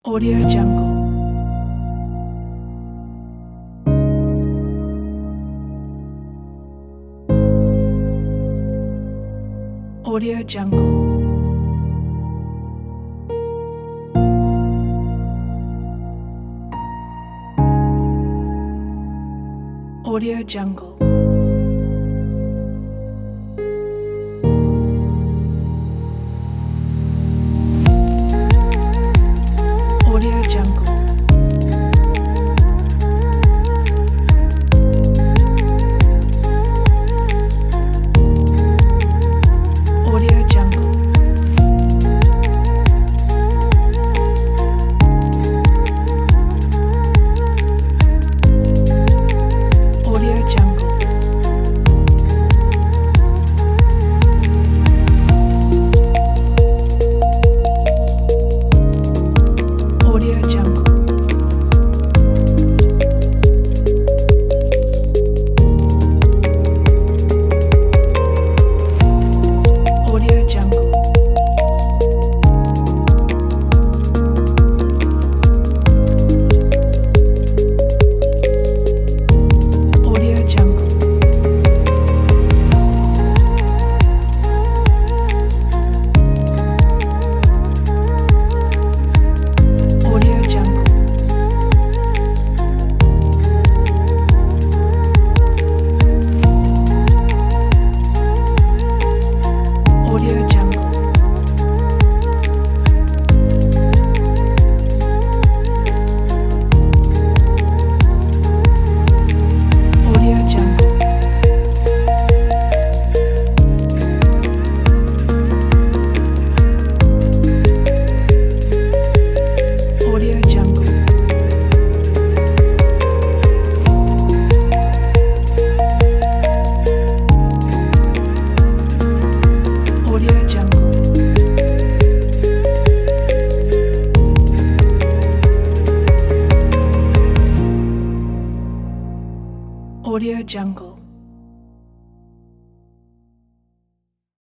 Audio Jungle. Audio Jungle. Audio Jungle. Audio Jungle. Audio Jungle. Audio Jungle. Audio Jungle. Audio Jungle. Audio Jungle. Audio Jungle. Audio Jungle. Audio Jungle. Audio Jungle. Audio Jungle. Audio Jungle.